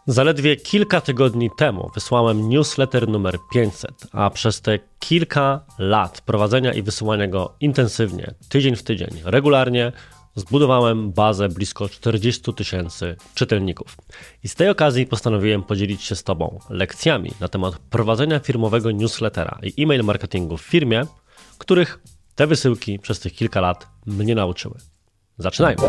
Zaledwie kilka tygodni temu wysłałem newsletter numer 500, a przez te kilka lat prowadzenia i wysyłania go intensywnie, tydzień w tydzień, regularnie, zbudowałem bazę blisko 40 000 czytelników. I z tej okazji postanowiłem podzielić się z Tobą lekcjami na temat prowadzenia firmowego newslettera i e-mail marketingu w firmie, których te wysyłki przez tych kilka lat mnie nauczyły. Zaczynajmy!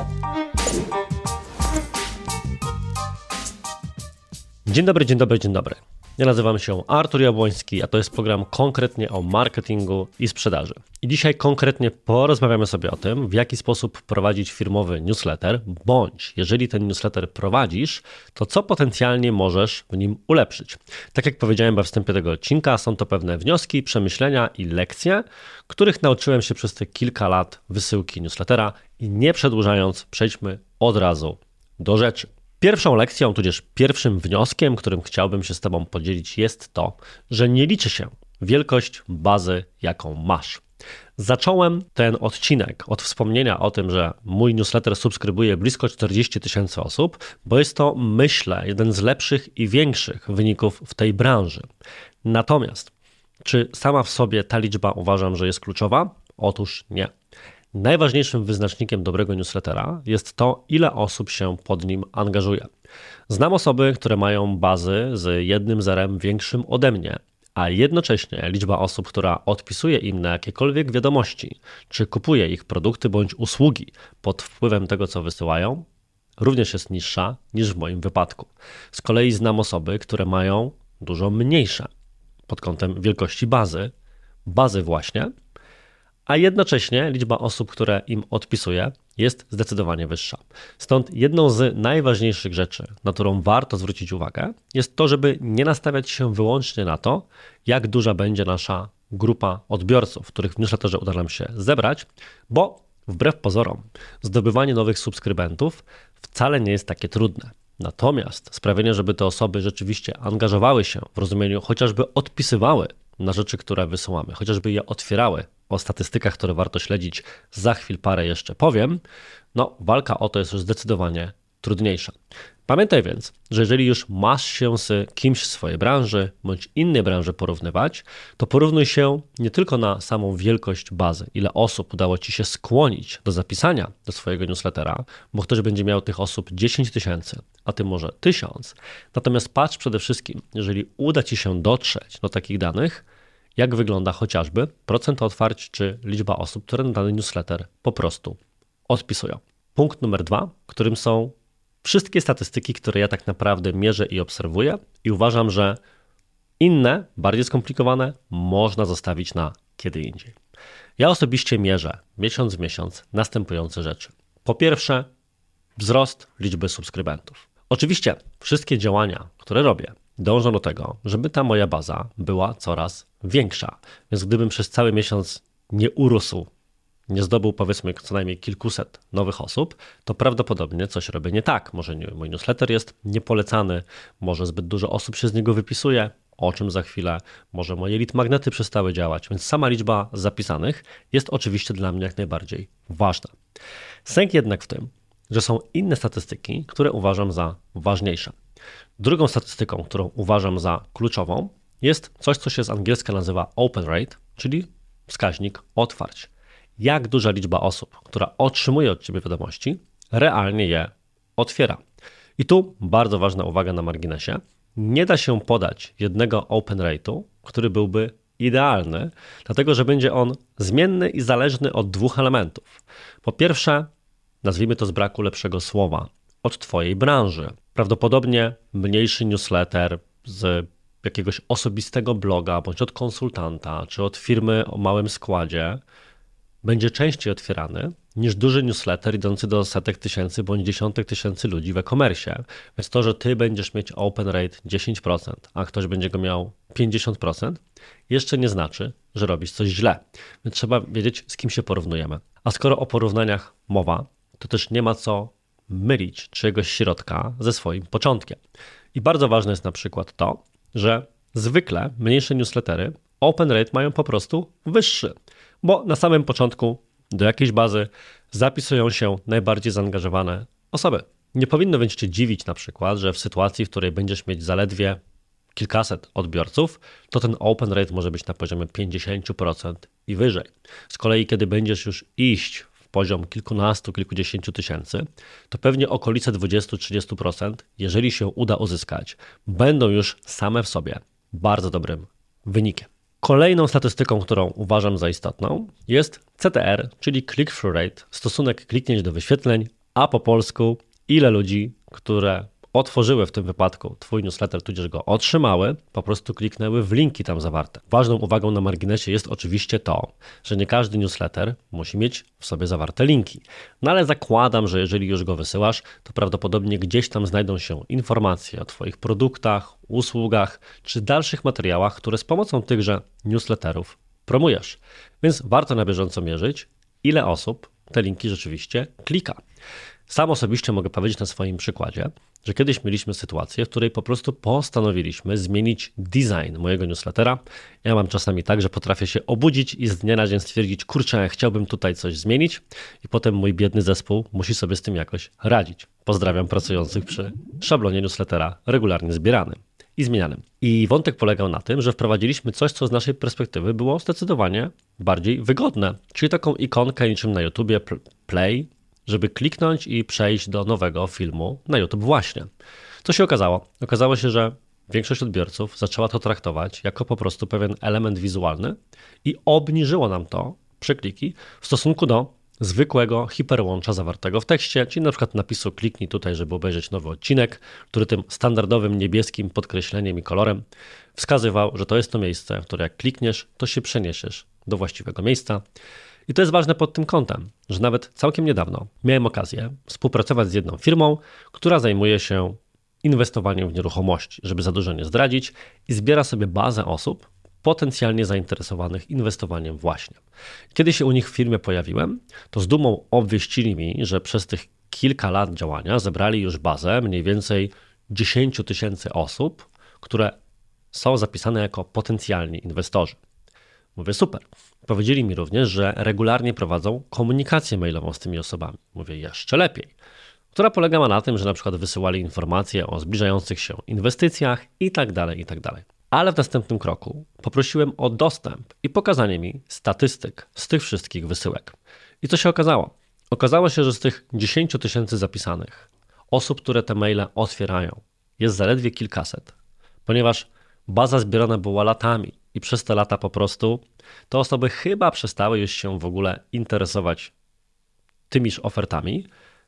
Dzień dobry. Ja nazywam się Artur Jabłoński, a to jest program konkretnie o marketingu i sprzedaży. I dzisiaj konkretnie porozmawiamy sobie o tym, w jaki sposób prowadzić firmowy newsletter, bądź jeżeli ten newsletter prowadzisz, to co potencjalnie możesz w nim ulepszyć. Tak jak powiedziałem we wstępie tego odcinka, są to pewne wnioski, przemyślenia i lekcje, których nauczyłem się przez te kilka lat wysyłki newslettera i nie przedłużając, przejdźmy od razu do rzeczy. Pierwszą lekcją, tudzież pierwszym wnioskiem, którym chciałbym się z Tobą podzielić, jest to, że nie liczy się wielkość bazy, jaką masz. Zacząłem ten odcinek od wspomnienia o tym, że mój newsletter subskrybuje blisko 40 000 osób, bo jest to, myślę, jeden z lepszych i większych wyników w tej branży. Natomiast, czy sama w sobie ta liczba uważam, że jest kluczowa? Otóż nie. Najważniejszym wyznacznikiem dobrego newslettera jest to, ile osób się pod nim angażuje. Znam osoby, które mają bazy z jednym zerem większym ode mnie, a jednocześnie liczba osób, która odpisuje im na jakiekolwiek wiadomości, czy kupuje ich produkty bądź usługi pod wpływem tego, co wysyłają, również jest niższa niż w moim wypadku. Z kolei znam osoby, które mają dużo mniejsze pod kątem wielkości bazy właśnie, a jednocześnie liczba osób, które im odpisuje, jest zdecydowanie wyższa. Stąd jedną z najważniejszych rzeczy, na którą warto zwrócić uwagę, jest to, żeby nie nastawiać się wyłącznie na to, jak duża będzie nasza grupa odbiorców, których w newsletterze uda nam się zebrać, bo wbrew pozorom zdobywanie nowych subskrybentów wcale nie jest takie trudne. Natomiast sprawienie, żeby te osoby rzeczywiście angażowały się w rozumieniu, chociażby odpisywały na rzeczy, które wysyłamy, chociażby je otwierały, o statystykach, które warto śledzić, za chwil parę jeszcze powiem, walka o to jest już zdecydowanie trudniejsza. Pamiętaj więc, że jeżeli już masz się z kimś z swojej branży bądź innej branży porównywać, to porównuj się nie tylko na samą wielkość bazy, ile osób udało Ci się skłonić do zapisania do swojego newslettera, bo ktoś będzie miał tych osób 10 000, a Ty może 1000. Natomiast patrz przede wszystkim, jeżeli uda Ci się dotrzeć do takich danych, jak wygląda chociażby procent otwarć czy liczba osób, które na dany newsletter po prostu odpisują. Punkt numer 2, którym są wszystkie statystyki, które ja tak naprawdę mierzę i obserwuję i uważam, że inne, bardziej skomplikowane można zostawić na kiedy indziej. Ja osobiście mierzę miesiąc w miesiąc następujące rzeczy. Po pierwsze, wzrost liczby subskrybentów. Oczywiście wszystkie działania, które robię, dążą do tego, żeby ta moja baza była coraz większa. Więc gdybym przez cały miesiąc nie urósł, nie zdobył powiedzmy co najmniej kilkuset nowych osób, to prawdopodobnie coś robię nie tak. Może mój newsletter jest niepolecany, może zbyt dużo osób się z niego wypisuje, o czym za chwilę, może moje lead magnety przestały działać, więc sama liczba zapisanych jest oczywiście dla mnie jak najbardziej ważna. Sęk jednak w tym, że są inne statystyki, które uważam za ważniejsze. Drugą statystyką, którą uważam za kluczową, jest coś, co się z angielska nazywa open rate, czyli wskaźnik otwarć. Jak duża liczba osób, która otrzymuje od Ciebie wiadomości, realnie je otwiera. I tu bardzo ważna uwaga na marginesie. Nie da się podać jednego open rate'u, który byłby idealny, dlatego że będzie on zmienny i zależny od dwóch elementów. Po pierwsze, nazwijmy to z braku lepszego słowa, od Twojej branży. Prawdopodobnie mniejszy newsletter z jakiegoś osobistego bloga, bądź od konsultanta, czy od firmy o małym składzie będzie częściej otwierany niż duży newsletter idący do setek tysięcy bądź dziesiątek tysięcy ludzi w e-commerce. Więc to, że Ty będziesz mieć open rate 10%, a ktoś będzie go miał 50%, jeszcze nie znaczy, że robisz coś źle. Więc trzeba wiedzieć, z kim się porównujemy. A skoro o porównaniach mowa, to też nie ma co mylić czyjegoś środka ze swoim początkiem. I bardzo ważne jest na przykład to, że zwykle mniejsze newslettery open rate mają po prostu wyższy, bo na samym początku do jakiejś bazy zapisują się najbardziej zaangażowane osoby. Nie powinno więc Cię dziwić na przykład, że w sytuacji, w której będziesz mieć zaledwie kilkaset odbiorców, to ten open rate może być na poziomie 50% i wyżej. Z kolei, kiedy będziesz już iść w poziom kilkunastu, kilkudziesięciu tysięcy, to pewnie okolice 20-30%, jeżeli się uda uzyskać, będą już same w sobie bardzo dobrym wynikiem. Kolejną statystyką, którą uważam za istotną, jest CTR, czyli click-through rate, stosunek kliknięć do wyświetleń, a po polsku ile ludzi, które otworzyły w tym wypadku Twój newsletter, tudzież go otrzymały, po prostu kliknęły w linki tam zawarte. Ważną uwagą na marginesie jest oczywiście to, że nie każdy newsletter musi mieć w sobie zawarte linki. No ale zakładam, że jeżeli już go wysyłasz, to prawdopodobnie gdzieś tam znajdą się informacje o Twoich produktach, usługach czy dalszych materiałach, które z pomocą tychże newsletterów promujesz. Więc warto na bieżąco mierzyć, ile osób te linki rzeczywiście klika. Sam osobiście mogę powiedzieć na swoim przykładzie, że kiedyś mieliśmy sytuację, w której po prostu postanowiliśmy zmienić design mojego newslettera. Ja mam czasami tak, że potrafię się obudzić i z dnia na dzień stwierdzić, kurczę, chciałbym tutaj coś zmienić i potem mój biedny zespół musi sobie z tym jakoś radzić. Pozdrawiam pracujących przy szablonie newslettera regularnie zbieranym i zmienianym. I wątek polegał na tym, że wprowadziliśmy coś, co z naszej perspektywy było zdecydowanie bardziej wygodne, czyli taką ikonkę niczym na YouTubie play, żeby kliknąć i przejść do nowego filmu na YouTube właśnie. Co się okazało? Okazało się, że większość odbiorców zaczęła to traktować jako po prostu pewien element wizualny i obniżyło nam to przekliki w stosunku do zwykłego hiperłącza zawartego w tekście, czyli na przykład napisu kliknij tutaj, żeby obejrzeć nowy odcinek, który tym standardowym niebieskim podkreśleniem i kolorem wskazywał, że to jest to miejsce, w które jak klikniesz, to się przeniesiesz do właściwego miejsca. I to jest ważne pod tym kątem, że nawet całkiem niedawno miałem okazję współpracować z jedną firmą, która zajmuje się inwestowaniem w nieruchomości, żeby za dużo nie zdradzić, i zbiera sobie bazę osób potencjalnie zainteresowanych inwestowaniem właśnie. Kiedy się u nich w firmie pojawiłem, to z dumą obwieścili mi, że przez tych kilka lat działania zebrali już bazę mniej więcej 10 000 osób, które są zapisane jako potencjalni inwestorzy. Mówię, super. Powiedzieli mi również, że regularnie prowadzą komunikację mailową z tymi osobami. Mówię, jeszcze lepiej. Która polegała na tym, że na przykład wysyłali informacje o zbliżających się inwestycjach i tak dalej. Ale w następnym kroku poprosiłem o dostęp i pokazanie mi statystyk z tych wszystkich wysyłek. I co się okazało? Okazało się, że z tych 10 000 zapisanych osób, które te maile otwierają, jest zaledwie kilkaset, ponieważ baza zbierana była latami i przez te lata po prostu te osoby chyba przestały już się w ogóle interesować tymiż ofertami,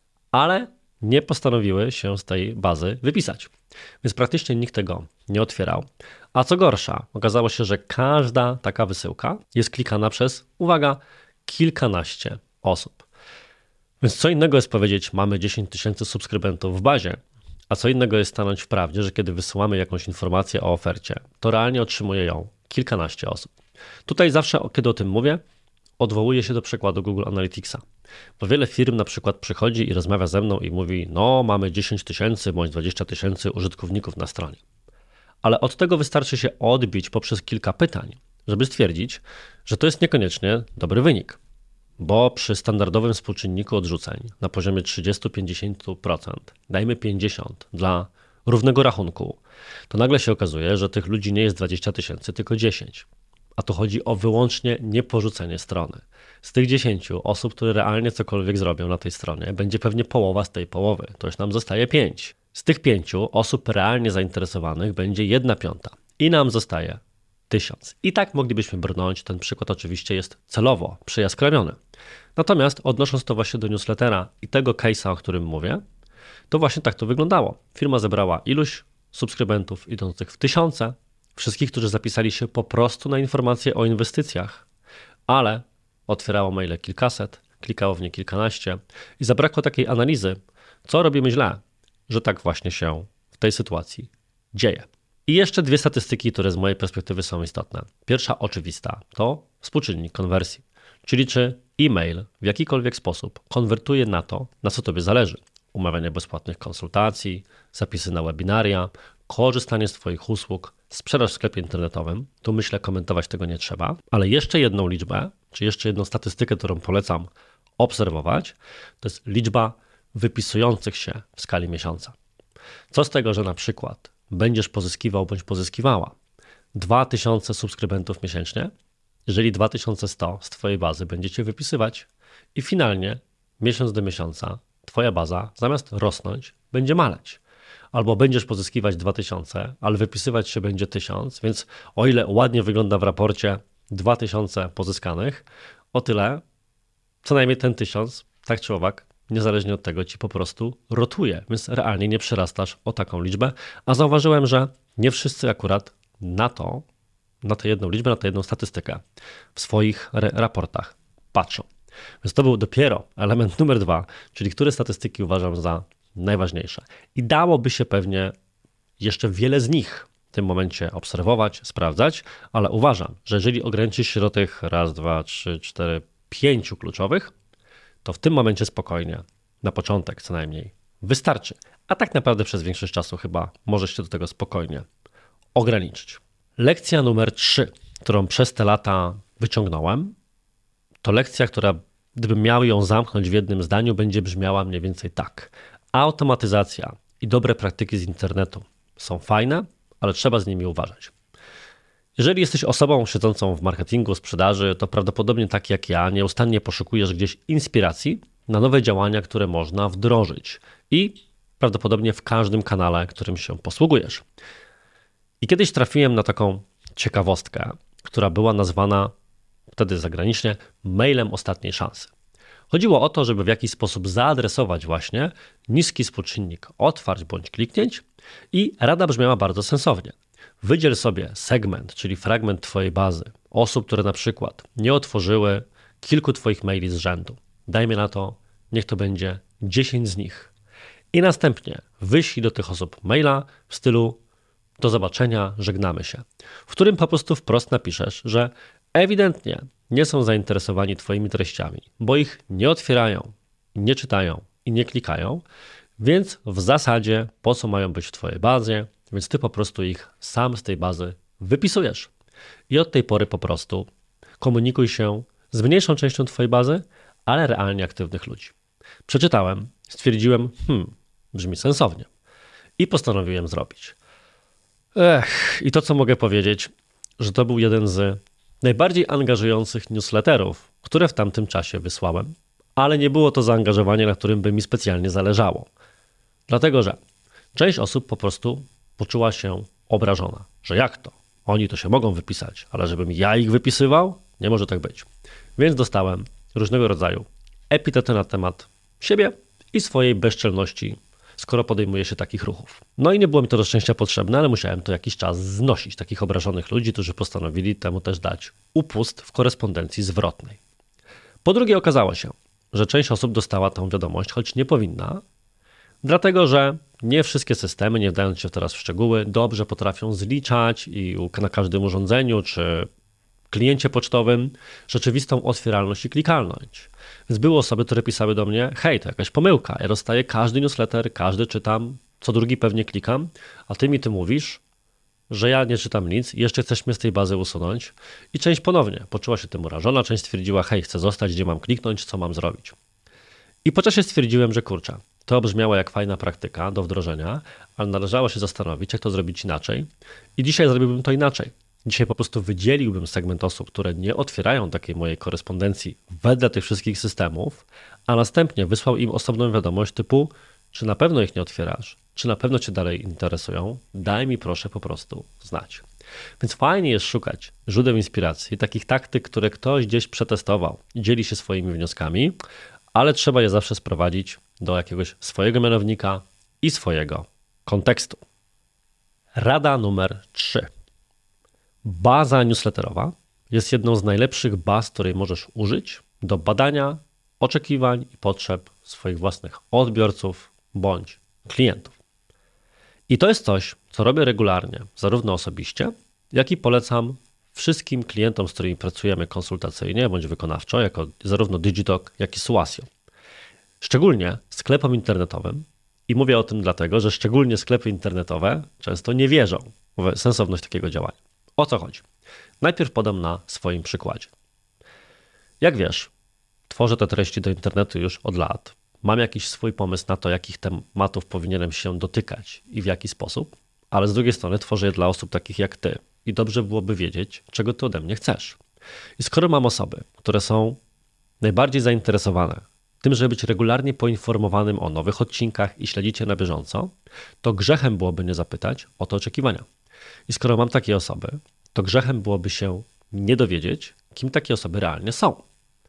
ale nie postanowiły się z tej bazy wypisać. Więc praktycznie nikt tego nie otwierał. A co gorsza, okazało się, że każda taka wysyłka jest klikana przez, uwaga, kilkanaście osób. Więc co innego jest powiedzieć, mamy 10 000 subskrybentów w bazie, a co innego jest stanąć w prawdzie, że kiedy wysyłamy jakąś informację o ofercie, to realnie otrzymuje ją kilkanaście osób. Tutaj zawsze, kiedy o tym mówię, odwołuję się do przykładu Google Analyticsa. Bo wiele firm na przykład przychodzi i rozmawia ze mną i mówi, no mamy 10 000 bądź 20 000 użytkowników na stronie. Ale od tego wystarczy się odbić poprzez kilka pytań, żeby stwierdzić, że to jest niekoniecznie dobry wynik. Bo przy standardowym współczynniku odrzuceń na poziomie 30-50%, dajmy 50% dla równego rachunku, to nagle się okazuje, że tych ludzi nie jest 20 000, tylko 10. A tu chodzi o wyłącznie nieporzucenie strony. Z tych 10 osób, które realnie cokolwiek zrobią na tej stronie, będzie pewnie połowa z tej połowy, to już nam zostaje 5. Z tych 5 osób realnie zainteresowanych będzie 1/5 i nam zostaje 1000. I tak moglibyśmy brnąć, ten przykład oczywiście jest celowo przyjaskrawiony. Natomiast odnosząc to właśnie do newslettera i tego case'a, o którym mówię, to właśnie tak to wyglądało. Firma zebrała iluś subskrybentów idących w tysiące, wszystkich, którzy zapisali się po prostu na informacje o inwestycjach, ale otwierało maile kilkaset, klikało w nie kilkanaście i zabrakło takiej analizy, co robimy źle, że tak właśnie się w tej sytuacji dzieje. I jeszcze dwie statystyki, które z mojej perspektywy są istotne. Pierwsza oczywista to współczynnik konwersji, czyli czy e-mail w jakikolwiek sposób konwertuje na to, na co Tobie zależy. Umawianie bezpłatnych konsultacji, zapisy na webinaria, korzystanie z Twoich usług, sprzedaż w sklepie internetowym. Tu myślę, komentować tego nie trzeba, ale jeszcze jedną liczbę, czy jeszcze jedną statystykę, którą polecam obserwować, to jest liczba wypisujących się w skali miesiąca. Co z tego, że na przykład będziesz pozyskiwał bądź pozyskiwała 2000 subskrybentów miesięcznie, jeżeli 2100 z Twojej bazy będziecie wypisywać i finalnie miesiąc do miesiąca Twoja baza zamiast rosnąć będzie maleć. Albo będziesz pozyskiwać 2000, ale wypisywać się będzie 1000, więc o ile ładnie wygląda w raporcie 2000 pozyskanych, o tyle co najmniej ten 1000, tak czy owak, niezależnie od tego ci po prostu rotuje, więc realnie nie przerastasz o taką liczbę, a zauważyłem, że nie wszyscy akurat na tę jedną liczbę, na tę jedną statystykę w swoich raportach patrzą. Więc to był dopiero element numer 2, czyli które statystyki uważam za najważniejsze. I dałoby się pewnie jeszcze wiele z nich w tym momencie obserwować, sprawdzać, ale uważam, że jeżeli ograniczysz się do tych 1, 2, 3, 4, 5 kluczowych, to w tym momencie spokojnie, na początek co najmniej, wystarczy. A tak naprawdę przez większość czasu chyba możesz się do tego spokojnie ograniczyć. Lekcja numer 3, którą przez te lata wyciągnąłem, to lekcja, która gdybym miał ją zamknąć w jednym zdaniu, będzie brzmiała mniej więcej tak. Automatyzacja i dobre praktyki z internetu są fajne, ale trzeba z nimi uważać. Jeżeli jesteś osobą siedzącą w marketingu, sprzedaży, to prawdopodobnie tak jak ja, nieustannie poszukujesz gdzieś inspiracji na nowe działania, które można wdrożyć i prawdopodobnie w każdym kanale, którym się posługujesz. I kiedyś trafiłem na taką ciekawostkę, która była nazwana wtedy zagranicznie mailem ostatniej szansy. Chodziło o to, żeby w jakiś sposób zaadresować właśnie niski współczynnik otwarć bądź kliknięć i rada brzmiała bardzo sensownie. Wydziel sobie segment, czyli fragment Twojej bazy, osób, które na przykład nie otworzyły kilku Twoich maili z rzędu. Dajmy na to, niech to będzie 10 z nich. I następnie wyślij do tych osób maila w stylu do zobaczenia, żegnamy się, w którym po prostu wprost napiszesz, że ewidentnie nie są zainteresowani Twoimi treściami, bo ich nie otwierają, nie czytają i nie klikają, więc w zasadzie po co mają być w Twojej bazie, więc Ty po prostu ich sam z tej bazy wypisujesz. I od tej pory po prostu komunikuj się z mniejszą częścią Twojej bazy, ale realnie aktywnych ludzi. Przeczytałem, stwierdziłem, brzmi sensownie i postanowiłem zrobić. I to co mogę powiedzieć, że to był jeden z najbardziej angażujących newsletterów, które w tamtym czasie wysłałem, ale nie było to zaangażowanie, na którym by mi specjalnie zależało. Dlatego, że część osób po prostu poczuła się obrażona, że jak to? Oni to się mogą wypisać, ale żebym ja ich wypisywał? Nie może tak być. Więc dostałem różnego rodzaju epitety na temat siebie i swojej bezczelności, skoro podejmuje się takich ruchów. No i nie było mi to do szczęścia potrzebne, ale musiałem to jakiś czas znosić takich obrażonych ludzi, którzy postanowili temu też dać upust w korespondencji zwrotnej. Po drugie okazało się, że część osób dostała tą wiadomość, choć nie powinna, dlatego że nie wszystkie systemy, nie wdając się teraz w szczegóły, dobrze potrafią zliczać i na każdym urządzeniu czy kliencie pocztowym rzeczywistą otwieralność i klikalność. Więc były osoby, które pisały do mnie, hej, to jakaś pomyłka, ja dostaję każdy newsletter, każdy czytam, co drugi pewnie klikam, a ty mi mówisz, że ja nie czytam nic i jeszcze chcesz mnie z tej bazy usunąć. I część ponownie poczuła się tym urażona, część stwierdziła, hej, chcę zostać, gdzie mam kliknąć, co mam zrobić. I po czasie stwierdziłem, że kurczę, to brzmiało jak fajna praktyka do wdrożenia, ale należało się zastanowić, jak to zrobić inaczej. I dzisiaj zrobiłbym to inaczej. Dzisiaj po prostu wydzieliłbym segment osób, które nie otwierają takiej mojej korespondencji wedle tych wszystkich systemów, a następnie wysłał im osobną wiadomość typu, czy na pewno ich nie otwierasz, czy na pewno cię dalej interesują, daj mi proszę po prostu znać. Więc fajnie jest szukać źródeł inspiracji, takich taktyk, które ktoś gdzieś przetestował i dzieli się swoimi wnioskami, ale trzeba je zawsze sprowadzić do jakiegoś swojego mianownika i swojego kontekstu. Rada numer 3. Baza newsletterowa jest jedną z najlepszych baz, której możesz użyć do badania oczekiwań i potrzeb swoich własnych odbiorców bądź klientów. I to jest coś, co robię regularnie, zarówno osobiście, jak i polecam wszystkim klientom, z którymi pracujemy konsultacyjnie bądź wykonawczo, jako zarówno Digitalk, jak i Suasio. Szczególnie sklepom internetowym i mówię o tym dlatego, że szczególnie sklepy internetowe często nie wierzą w sensowność takiego działania. O co chodzi? Najpierw podam na swoim przykładzie. Jak wiesz, tworzę te treści do internetu już od lat. mam jakiś swój pomysł na to, jakich tematów powinienem się dotykać i w jaki sposób, ale z drugiej strony tworzę je dla osób takich jak ty i dobrze byłoby wiedzieć, czego ty ode mnie chcesz. I skoro mam osoby, które są najbardziej zainteresowane tym, żeby być regularnie poinformowanym o nowych odcinkach i śledzić je na bieżąco, to grzechem byłoby nie zapytać o te oczekiwania. I skoro mam takie osoby, to grzechem byłoby się nie dowiedzieć, kim takie osoby realnie są.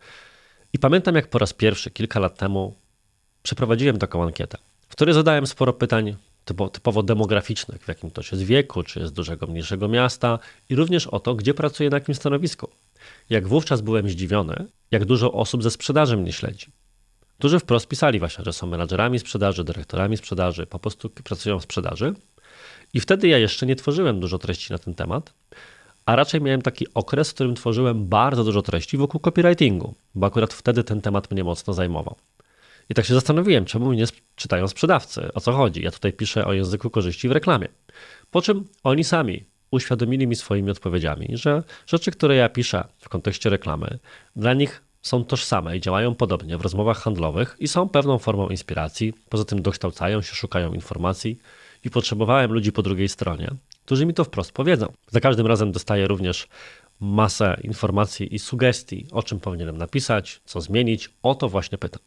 I pamiętam, jak po raz pierwszy kilka lat temu przeprowadziłem taką ankietę, w której zadałem sporo pytań typowo demograficznych, w jakim ktoś jest wieku, czy jest z dużego, mniejszego miasta i również o to, gdzie pracuje na jakim stanowisku. Jak wówczas byłem zdziwiony, jak dużo osób ze sprzedaży mnie śledzi. Którzy wprost pisali właśnie, że są menadżerami sprzedaży, dyrektorami sprzedaży, po prostu pracują w sprzedaży. I wtedy ja jeszcze nie tworzyłem dużo treści na ten temat, a raczej miałem taki okres, w którym tworzyłem bardzo dużo treści wokół copywritingu, bo akurat wtedy ten temat mnie mocno zajmował. I tak się zastanowiłem, czemu mnie czytają sprzedawcy, o co chodzi. Ja tutaj piszę o języku korzyści w reklamie. Po czym oni sami uświadomili mi swoimi odpowiedziami, że rzeczy, które ja piszę w kontekście reklamy, dla nich są tożsame i działają podobnie w rozmowach handlowych i są pewną formą inspiracji. Poza tym dokształcają się, szukają informacji i potrzebowałem ludzi po drugiej stronie, którzy mi to wprost powiedzą. Za każdym razem dostaję również masę informacji i sugestii, o czym powinienem napisać, co zmienić. O to właśnie pytam.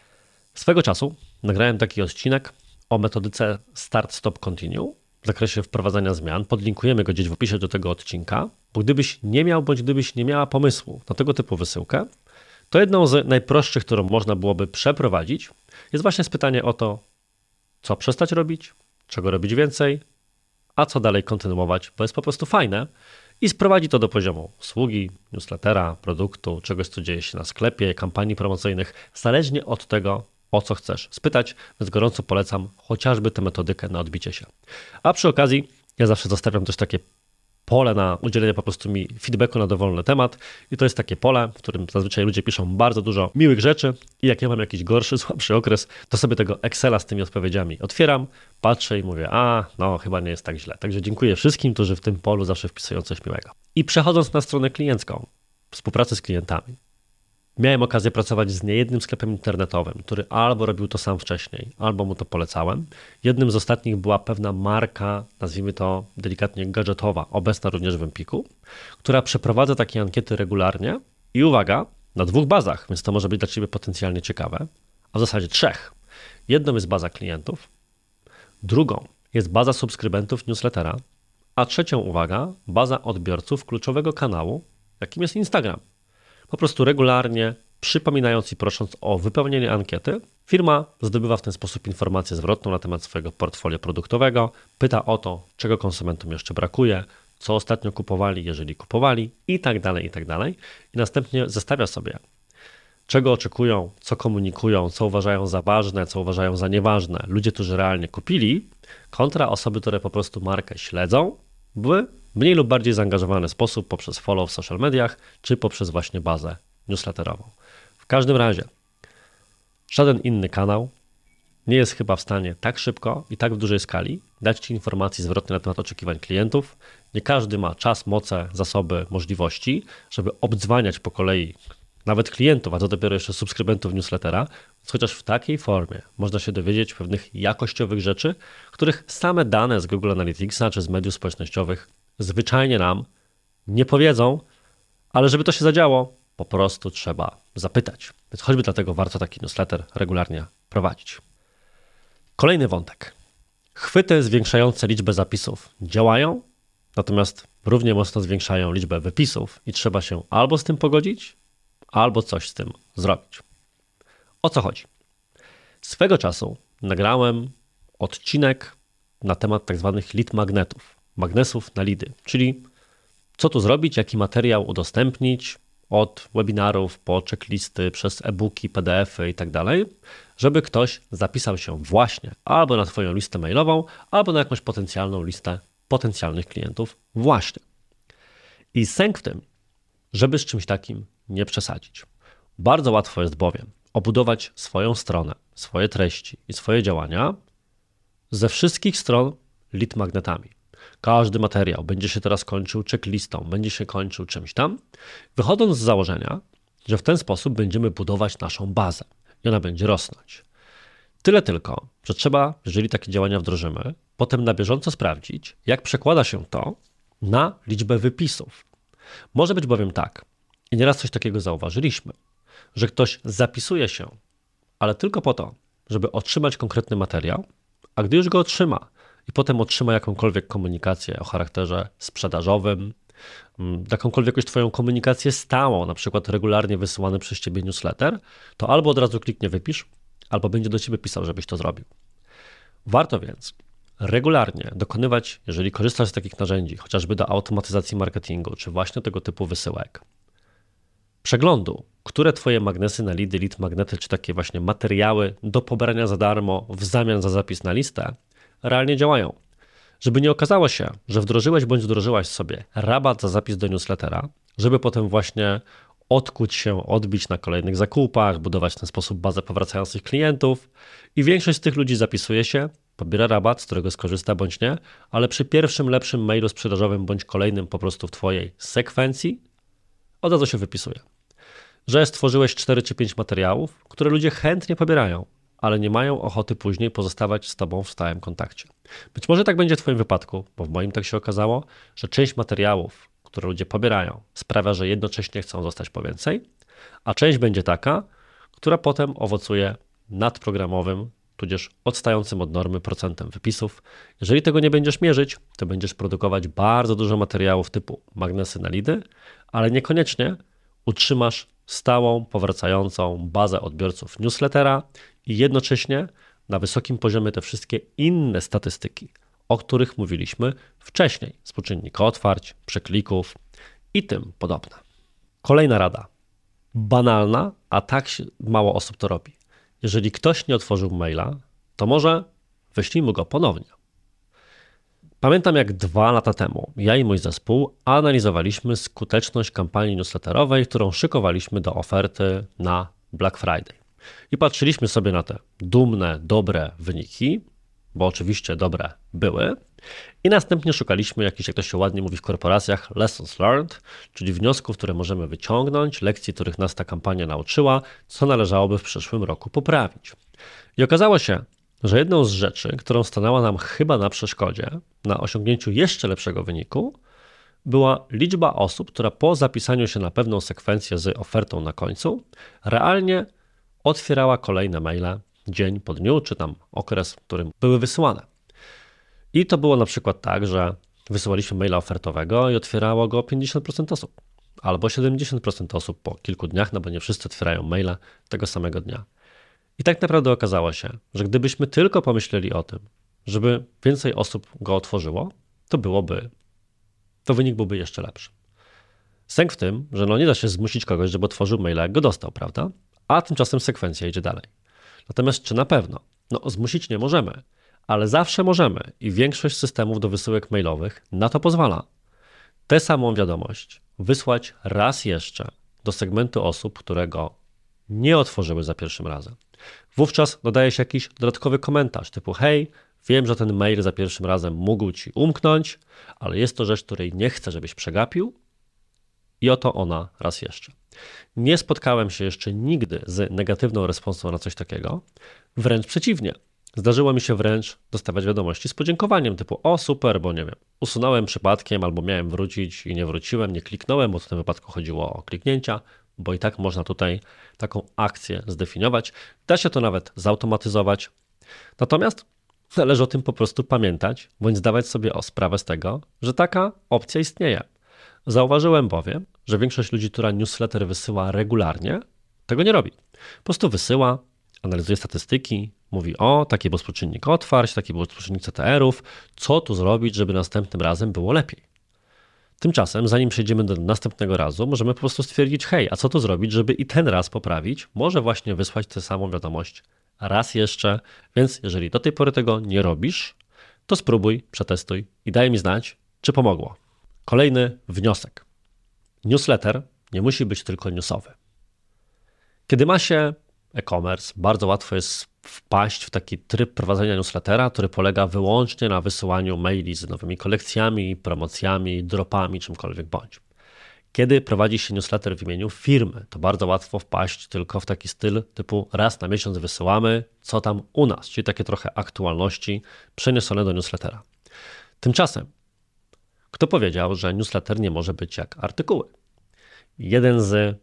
Swego czasu nagrałem taki odcinek o metodyce Start, Stop, Continue w zakresie wprowadzania zmian. Podlinkujemy go gdzieś w opisie do tego odcinka, bo gdybyś nie miał bądź gdybyś nie miała pomysłu na tego typu wysyłkę, to jedną z najprostszych, którą można byłoby przeprowadzić, jest właśnie pytanie o to, co przestać robić, czego robić więcej, a co dalej kontynuować, bo jest po prostu fajne i sprowadzi to do poziomu usługi, newslettera, produktu, czegoś, co dzieje się na sklepie, kampanii promocyjnych, zależnie od tego, o co chcesz spytać, więc gorąco polecam chociażby tę metodykę na odbicie się. A przy okazji ja zawsze zostawiam też takie pole na udzielenie po prostu mi feedbacku na dowolny temat i to jest takie pole, w którym zazwyczaj ludzie piszą bardzo dużo miłych rzeczy i jak ja mam jakiś gorszy, słabszy okres, to sobie tego Excela z tymi odpowiedziami otwieram, patrzę i mówię, no chyba nie jest tak źle. Także dziękuję wszystkim, którzy w tym polu zawsze wpisują coś miłego. I przechodząc na stronę kliencką, współpracy z klientami, miałem okazję pracować z niejednym sklepem internetowym, który albo robił to sam wcześniej, albo mu to polecałem. Jednym z ostatnich była pewna marka, nazwijmy to delikatnie gadżetowa, obecna również w Empiku, która przeprowadza takie ankiety regularnie i uwaga, na 2 bazach, więc to może być dla Ciebie potencjalnie ciekawe, a w zasadzie 3. Jedną jest baza klientów, drugą jest baza subskrybentów newslettera, a trzecią, uwaga, baza odbiorców kluczowego kanału, jakim jest Instagram. Po prostu regularnie, przypominając i prosząc o wypełnienie ankiety, firma zdobywa w ten sposób informację zwrotną na temat swojego portfolio produktowego, pyta o to, czego konsumentom jeszcze brakuje, co ostatnio kupowali, jeżeli kupowali i tak dalej, i tak dalej. I następnie zestawia sobie, czego oczekują, co komunikują, co uważają za ważne, co uważają za nieważne ludzie, którzy realnie kupili, kontra osoby, które po prostu markę śledzą, w mniej lub bardziej zaangażowany sposób poprzez follow w social mediach, czy poprzez właśnie bazę newsletterową. W każdym razie, żaden inny kanał nie jest chyba w stanie tak szybko i tak w dużej skali dać Ci informacji zwrotnej na temat oczekiwań klientów. Nie każdy ma czas, moce, zasoby, możliwości, żeby obdzwaniać po kolei nawet klientów, a to dopiero jeszcze subskrybentów newslettera, chociaż w takiej formie można się dowiedzieć pewnych jakościowych rzeczy, których same dane z Google Analyticsa czy z mediów społecznościowych zwyczajnie nam nie powiedzą, ale żeby to się zadziało, po prostu trzeba zapytać. Więc choćby dlatego warto taki newsletter regularnie prowadzić. Kolejny wątek. Chwyty zwiększające liczbę zapisów działają, natomiast równie mocno zwiększają liczbę wypisów i trzeba się albo z tym pogodzić, albo coś z tym zrobić. O co chodzi? Swego czasu nagrałem odcinek na temat tak zwanych lead magnetów, magnesów na lidy, czyli co tu zrobić, jaki materiał udostępnić od webinarów po checklisty, przez e-booki, PDF-y i tak dalej, żeby ktoś zapisał się właśnie albo na Twoją listę mailową, albo na jakąś potencjalną listę potencjalnych klientów właśnie. I sęk w tym, żeby z czymś takim nie przesadzić. Bardzo łatwo jest bowiem obudować swoją stronę, swoje treści i swoje działania ze wszystkich stron lead magnetami. Każdy materiał będzie się teraz kończył checklistą, będzie się kończył czymś tam, wychodząc z założenia, że w ten sposób będziemy budować naszą bazę i ona będzie rosnąć. Tyle tylko, że trzeba, jeżeli takie działania wdrożymy, potem na bieżąco sprawdzić, jak przekłada się to na liczbę wypisów. Może być bowiem tak, i nieraz coś takiego zauważyliśmy, że ktoś zapisuje się, ale tylko po to, żeby otrzymać konkretny materiał, a gdy już go otrzyma i potem otrzyma jakąkolwiek komunikację o charakterze sprzedażowym, jakąkolwiek już twoją komunikację stałą, na przykład regularnie wysyłany przez ciebie newsletter, to albo od razu kliknie wypisz, albo będzie do ciebie pisał, żebyś to zrobił. Warto więc regularnie dokonywać, jeżeli korzystasz z takich narzędzi, chociażby do automatyzacji marketingu, czy właśnie tego typu wysyłek, przeglądu, które twoje magnesy na lidy, lead magnety, czy takie właśnie materiały do pobrania za darmo w zamian za zapis na listę realnie działają. Żeby nie okazało się, że wdrożyłeś bądź wdrożyłaś sobie rabat za zapis do newslettera, żeby potem właśnie odkuć się, odbić na kolejnych zakupach, budować w ten sposób bazę powracających klientów i większość z tych ludzi zapisuje się, pobiera rabat, z którego skorzysta bądź nie, ale przy pierwszym lepszym mailu sprzedażowym bądź kolejnym po prostu w twojej sekwencji od razu się wypisuje. Że stworzyłeś 4 czy 5 materiałów, które ludzie chętnie pobierają, ale nie mają ochoty później pozostawać z tobą w stałym kontakcie. Być może tak będzie w twoim wypadku, bo w moim tak się okazało, że część materiałów, które ludzie pobierają, sprawia, że jednocześnie chcą zostać po więcej, a część będzie taka, która potem owocuje nadprogramowym, tudzież odstającym od normy procentem wypisów. Jeżeli tego nie będziesz mierzyć, to będziesz produkować bardzo dużo materiałów typu magnesy na lidy, ale niekoniecznie utrzymasz stałą, powracającą bazę odbiorców newslettera i jednocześnie na wysokim poziomie te wszystkie inne statystyki, o których mówiliśmy wcześniej, współczynnik otwarć, przeklików i tym podobne. Kolejna rada. Banalna, a tak mało osób to robi. Jeżeli ktoś nie otworzył maila, to może wyślijmy go ponownie. Pamiętam, jak 2 lata temu ja i mój zespół analizowaliśmy skuteczność kampanii newsletterowej, którą szykowaliśmy do oferty na Black Friday. I patrzyliśmy sobie na te dumne, dobre wyniki, bo oczywiście dobre były, i następnie szukaliśmy jakichś, jak to się ładnie mówi w korporacjach, lessons learned, czyli wniosków, które możemy wyciągnąć, lekcji, których nas ta kampania nauczyła, co należałoby w przyszłym roku poprawić. I okazało się, że jedną z rzeczy, którą stanęła nam chyba na przeszkodzie na osiągnięciu jeszcze lepszego wyniku, była liczba osób, która po zapisaniu się na pewną sekwencję z ofertą na końcu realnie otwierała kolejne maile dzień po dniu, czy tam okres, w którym były wysyłane. I to było na przykład tak, że wysyłaliśmy maila ofertowego i otwierało go 50% osób, albo 70% osób po kilku dniach, no bo nie wszyscy otwierają maila tego samego dnia. I tak naprawdę okazało się, że gdybyśmy tylko pomyśleli o tym, żeby więcej osób go otworzyło, to wynik byłby jeszcze lepszy. Sęk w tym, że nie da się zmusić kogoś, żeby otworzył maila, jak go dostał, prawda? A tymczasem sekwencja idzie dalej. Natomiast czy na pewno? Zmusić nie możemy, ale zawsze możemy i większość systemów do wysyłek mailowych na to pozwala. Tę samą wiadomość wysłać raz jeszcze do segmentu osób, które go nie otworzyły za pierwszym razem. Wówczas dodaje się jakiś dodatkowy komentarz typu: hej, wiem, że ten mail za pierwszym razem mógł ci umknąć, ale jest to rzecz, której nie chcę, żebyś przegapił i oto ona raz jeszcze. Nie spotkałem się jeszcze nigdy z negatywną responsą na coś takiego, wręcz przeciwnie. Zdarzyło mi się wręcz dostawać wiadomości z podziękowaniem typu: o super, bo nie wiem, usunąłem przypadkiem albo miałem wrócić i nie wróciłem, nie kliknąłem, bo w tym wypadku chodziło o kliknięcia, bo i tak można tutaj taką akcję zdefiniować. Da się to nawet zautomatyzować. Natomiast należy o tym po prostu pamiętać, bądź zdawać sobie sprawę z tego, że taka opcja istnieje. Zauważyłem bowiem, że większość ludzi, która newsletter wysyła regularnie, tego nie robi. Po prostu wysyła, analizuje statystyki, mówi: o, taki był współczynnik otwarć, taki był współczynnik CTR-ów, co tu zrobić, żeby następnym razem było lepiej. Tymczasem, zanim przejdziemy do następnego razu, możemy po prostu stwierdzić: hej, a co tu zrobić, żeby i ten raz poprawić? Może właśnie wysłać tę samą wiadomość raz jeszcze, więc jeżeli do tej pory tego nie robisz, to spróbuj, przetestuj i daj mi znać, czy pomogło. Kolejny wniosek. Newsletter nie musi być tylko newsowy. Kiedy ma się e-commerce, bardzo łatwo jest wpaść w taki tryb prowadzenia newslettera, który polega wyłącznie na wysyłaniu maili z nowymi kolekcjami, promocjami, dropami, czymkolwiek bądź. Kiedy prowadzi się newsletter w imieniu firmy, to bardzo łatwo wpaść tylko w taki styl typu raz na miesiąc wysyłamy, co tam u nas, czyli takie trochę aktualności przeniesione do newslettera. Tymczasem, kto powiedział, że newsletter nie może być jak artykuły? Jeden z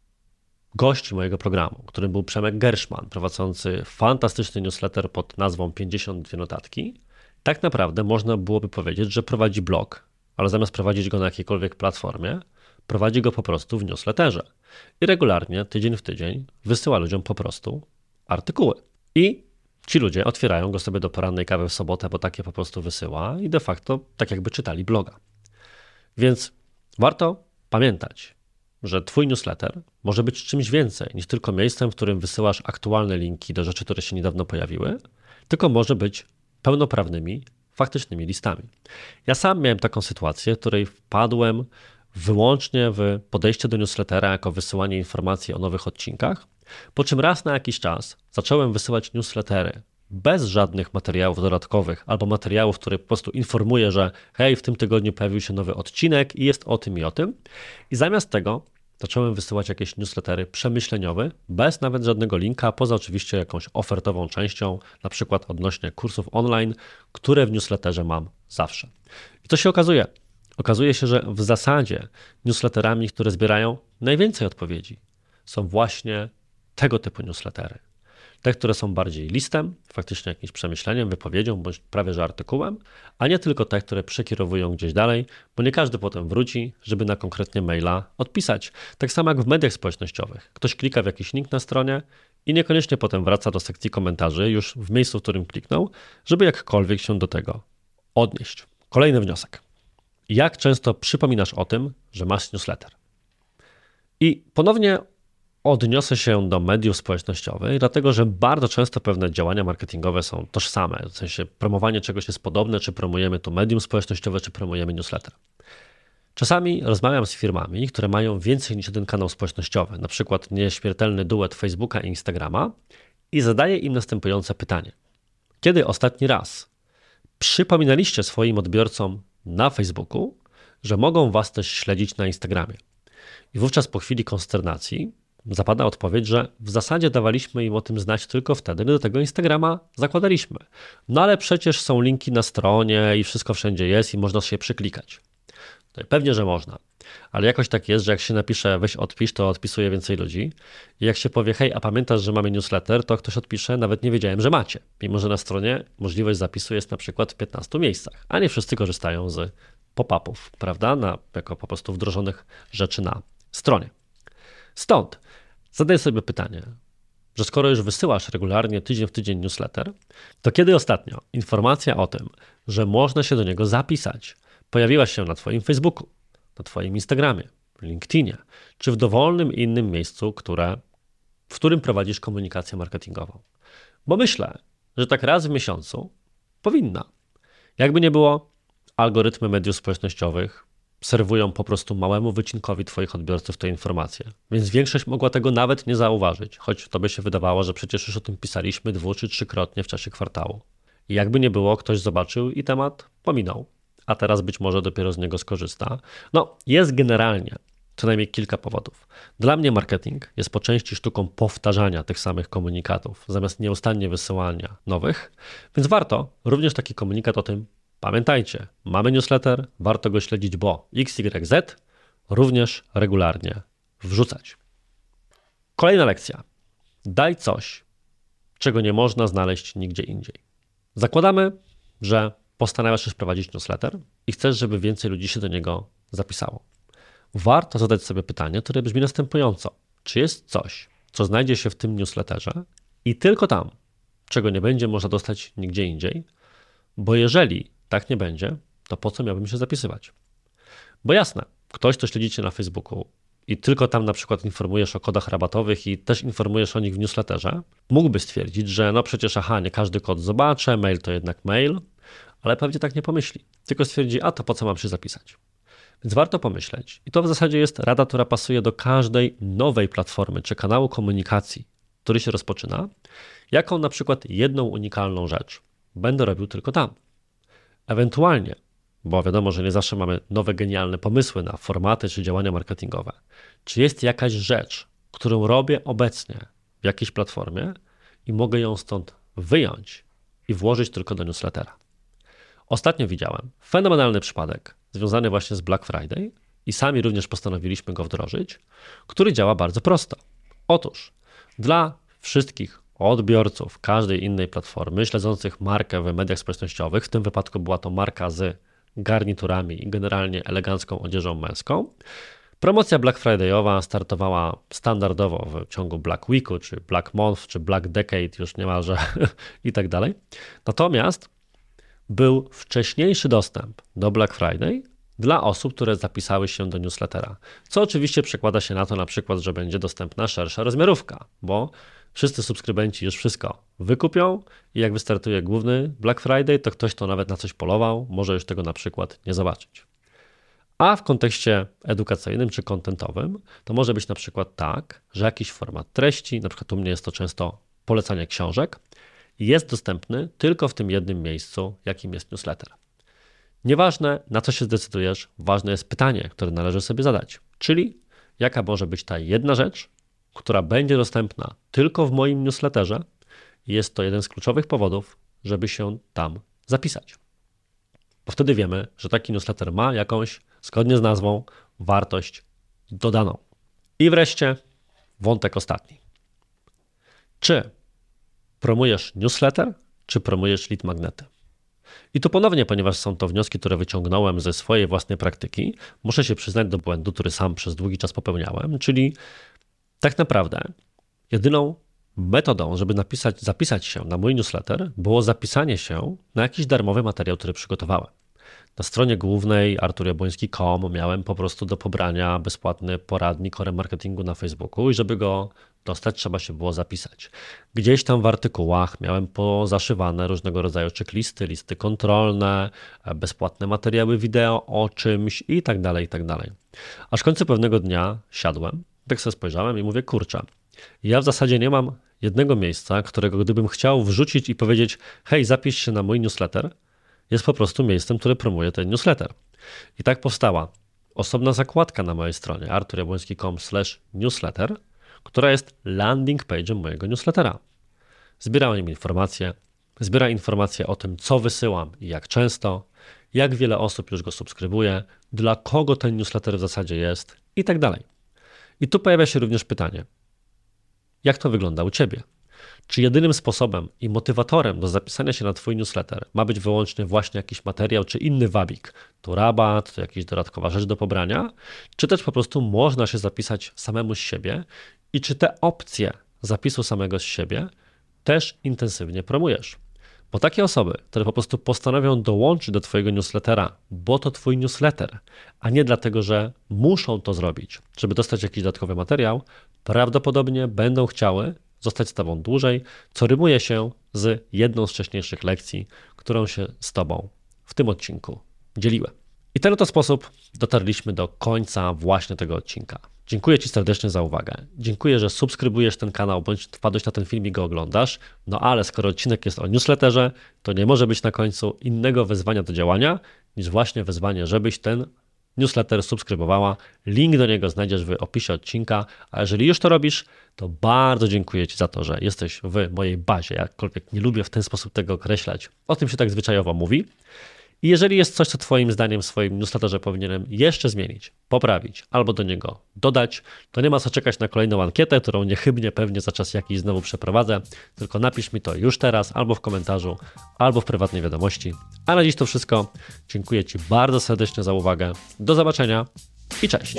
gości mojego programu, którym był Przemek Gerszman, prowadzący fantastyczny newsletter pod nazwą 52 notatki, tak naprawdę można byłoby powiedzieć, że prowadzi blog, ale zamiast prowadzić go na jakiejkolwiek platformie, prowadzi go po prostu w newsletterze i regularnie, tydzień w tydzień wysyła ludziom po prostu artykuły. I ci ludzie otwierają go sobie do porannej kawy w sobotę, bo takie po prostu wysyła i de facto tak jakby czytali bloga. Więc warto pamiętać, że twój newsletter może być czymś więcej niż tylko miejscem, w którym wysyłasz aktualne linki do rzeczy, które się niedawno pojawiły, tylko może być pełnoprawnymi, faktycznymi listami. Ja sam miałem taką sytuację, w której wpadłem wyłącznie w podejście do newslettera jako wysyłanie informacji o nowych odcinkach, po czym raz na jakiś czas zacząłem wysyłać newslettery bez żadnych materiałów dodatkowych albo materiałów, które po prostu informuje, że hej, w tym tygodniu pojawił się nowy odcinek i jest o tym i o tym. I zamiast tego zacząłem wysyłać jakieś newslettery przemyśleniowe, bez nawet żadnego linka, poza oczywiście jakąś ofertową częścią, na przykład odnośnie kursów online, które w newsletterze mam zawsze. I co się okazuje? Okazuje się, że w zasadzie newsletterami, które zbierają najwięcej odpowiedzi, są właśnie tego typu newslettery. Te, które są bardziej listem, faktycznie jakimś przemyśleniem, wypowiedzią, bądź prawie że artykułem, a nie tylko te, które przekierowują gdzieś dalej, bo nie każdy potem wróci, żeby na konkretnie maila odpisać. Tak samo jak w mediach społecznościowych. Ktoś klika w jakiś link na stronie i niekoniecznie potem wraca do sekcji komentarzy już w miejscu, w którym kliknął, żeby jakkolwiek się do tego odnieść. Kolejny wniosek. Jak często przypominasz o tym, że masz newsletter? I ponownie odniosę się do mediów społecznościowych, dlatego że bardzo często pewne działania marketingowe są tożsame. W sensie promowanie czegoś jest podobne, czy promujemy tu medium społecznościowe, czy promujemy newsletter. Czasami rozmawiam z firmami, które mają więcej niż jeden kanał społecznościowy, na przykład nieśmiertelny duet Facebooka i Instagrama, i zadaję im następujące pytanie. Kiedy ostatni raz przypominaliście swoim odbiorcom na Facebooku, że mogą was też śledzić na Instagramie? I wówczas po chwili konsternacji zapada odpowiedź, że w zasadzie dawaliśmy im o tym znać tylko wtedy, gdy do tego Instagrama zakładaliśmy. No ale przecież są linki na stronie i wszystko wszędzie jest i można się przyklikać. No pewnie, że można, ale jakoś tak jest, że jak się napisze weź odpisz, to odpisuje więcej ludzi. I jak się powie hej, a pamiętasz, że mamy newsletter, to ktoś odpisze, nawet nie wiedziałem, że macie. Mimo że na stronie możliwość zapisu jest na przykład w 15 miejscach, a nie wszyscy korzystają z pop-upów, prawda, jako po prostu wdrożonych rzeczy na stronie. Stąd zadaj sobie pytanie, że skoro już wysyłasz regularnie tydzień w tydzień newsletter, to kiedy ostatnio informacja o tym, że można się do niego zapisać, pojawiła się na twoim Facebooku, na twoim Instagramie, LinkedInie, czy w dowolnym innym miejscu, w którym prowadzisz komunikację marketingową? Bo myślę, że tak raz w miesiącu powinna. Jakby nie było, algorytmy mediów społecznościowych serwują po prostu małemu wycinkowi twoich odbiorców te informacje, więc większość mogła tego nawet nie zauważyć, choć to by się wydawało, że przecież już o tym pisaliśmy 2 czy 3-krotnie w czasie kwartału. I jakby nie było, ktoś zobaczył i temat pominął, a teraz być może dopiero z niego skorzysta. No, jest generalnie co najmniej kilka powodów. Dla mnie marketing jest po części sztuką powtarzania tych samych komunikatów, zamiast nieustannie wysyłania nowych, więc warto również taki komunikat o tym pamiętajcie, mamy newsletter, warto go śledzić, bo XYZ również regularnie wrzucać. Kolejna lekcja. Daj coś, czego nie można znaleźć nigdzie indziej. Zakładamy, że postanawiasz już prowadzić newsletter i chcesz, żeby więcej ludzi się do niego zapisało. Warto zadać sobie pytanie, które brzmi następująco. Czy jest coś, co znajdzie się w tym newsletterze i tylko tam, czego nie będzie można dostać nigdzie indziej? Bo jeżeli tak nie będzie, to po co miałbym się zapisywać? Bo jasne, ktoś, kto śledzi cię na Facebooku i tylko tam na przykład informujesz o kodach rabatowych i też informujesz o nich w newsletterze, mógłby stwierdzić, że no przecież nie każdy kod zobaczę, mail to jednak mail, ale pewnie tak nie pomyśli. Tylko stwierdzi, a to po co mam się zapisać? Więc warto pomyśleć. I to w zasadzie jest rada, która pasuje do każdej nowej platformy czy kanału komunikacji, który się rozpoczyna, jaką na przykład jedną unikalną rzecz będę robił tylko tam. Ewentualnie bo wiadomo, że nie zawsze mamy nowe, genialne pomysły na formaty czy działania marketingowe. Czy jest jakaś rzecz, którą robię obecnie w jakiejś platformie i mogę ją stąd wyjąć i włożyć tylko do newslettera? Ostatnio widziałem fenomenalny przypadek związany właśnie z Black Friday i sami również postanowiliśmy go wdrożyć, który działa bardzo prosto. Otóż dla wszystkich odbiorców każdej innej platformy śledzących markę w mediach społecznościowych, w tym wypadku była to marka z garniturami i generalnie elegancką odzieżą męską, promocja Black Friday'owa startowała standardowo w ciągu Black Weeku, czy Black Month, czy Black Decade, już niemalże i tak dalej. Natomiast był wcześniejszy dostęp do Black Friday dla osób, które zapisały się do newslettera, co oczywiście przekłada się na to na przykład, że będzie dostępna szersza rozmiarówka, bo wszyscy subskrybenci już wszystko wykupią i jak wystartuje główny Black Friday, to ktoś, kto nawet na coś polował, może już tego na przykład nie zobaczyć. A w kontekście edukacyjnym czy contentowym to może być na przykład tak, że jakiś format treści, na przykład u mnie jest to często polecanie książek, jest dostępny tylko w tym jednym miejscu, jakim jest newsletter. Nieważne, na co się zdecydujesz, ważne jest pytanie, które należy sobie zadać, czyli jaka może być ta jedna rzecz, która będzie dostępna tylko w moim newsletterze i jest to jeden z kluczowych powodów, żeby się tam zapisać. Bo wtedy wiemy, że taki newsletter ma jakąś, zgodnie z nazwą, wartość dodaną. I wreszcie wątek ostatni. Czy promujesz newsletter, czy promujesz lead magnety? I tu ponownie, ponieważ są to wnioski, które wyciągnąłem ze swojej własnej praktyki, muszę się przyznać do błędu, który sam przez długi czas popełniałem, czyli tak naprawdę jedyną metodą, żeby zapisać się na mój newsletter, było zapisanie się na jakiś darmowy materiał, który przygotowałem. Na stronie głównej arturjabłoński.com miałem po prostu do pobrania bezpłatny poradnik o remarketingu na Facebooku i żeby go dostać, trzeba się było zapisać. Gdzieś tam w artykułach miałem pozaszywane różnego rodzaju checklisty, listy kontrolne, bezpłatne materiały wideo o czymś i tak dalej, i tak dalej. Aż w końcu pewnego dnia siadłem, tak sobie spojrzałem i mówię, kurczę, ja w zasadzie nie mam jednego miejsca, którego gdybym chciał wrzucić i powiedzieć, hej, zapisz się na mój newsletter, jest po prostu miejscem, które promuje ten newsletter. I tak powstała osobna zakładka na mojej stronie arturjabłoński.com/newsletter, która jest landing page'em mojego newslettera. Zbierałem informacje o tym, co wysyłam i jak często, jak wiele osób już go subskrybuje, dla kogo ten newsletter w zasadzie jest i tak dalej. I tu pojawia się również pytanie, jak to wygląda u Ciebie? Czy jedynym sposobem i motywatorem do zapisania się na Twój newsletter ma być wyłącznie właśnie jakiś materiał czy inny wabik, to rabat, to jakaś dodatkowa rzecz do pobrania, czy też po prostu można się zapisać samemu z siebie i czy te opcje zapisu samego z siebie też intensywnie promujesz? Bo takie osoby, które po prostu postanowią dołączyć do Twojego newslettera, bo to Twój newsletter, a nie dlatego, że muszą to zrobić, żeby dostać jakiś dodatkowy materiał, prawdopodobnie będą chciały zostać z Tobą dłużej, co rymuje się z jedną z wcześniejszych lekcji, którą się z Tobą w tym odcinku dzieliłem. I w ten oto sposób dotarliśmy do końca właśnie tego odcinka. Dziękuję Ci serdecznie za uwagę. Dziękuję, że subskrybujesz ten kanał, bądź wpadłeś na ten film i go oglądasz. No ale skoro odcinek jest o newsletterze, to nie może być na końcu innego wezwania do działania, niż właśnie wezwanie, żebyś ten newsletter subskrybowała. Link do niego znajdziesz w opisie odcinka, a jeżeli już to robisz, to bardzo dziękuję Ci za to, że jesteś w mojej bazie. Jakkolwiek nie lubię w ten sposób tego określać. O tym się tak zwyczajowo mówi. I jeżeli jest coś, co Twoim zdaniem w swoim newsletterze powinienem jeszcze zmienić, poprawić albo do niego dodać, to nie ma co czekać na kolejną ankietę, którą niechybnie pewnie za czas jakiś znowu przeprowadzę, tylko napisz mi to już teraz albo w komentarzu, albo w prywatnej wiadomości. A na dziś to wszystko. Dziękuję Ci bardzo serdecznie za uwagę. Do zobaczenia i cześć!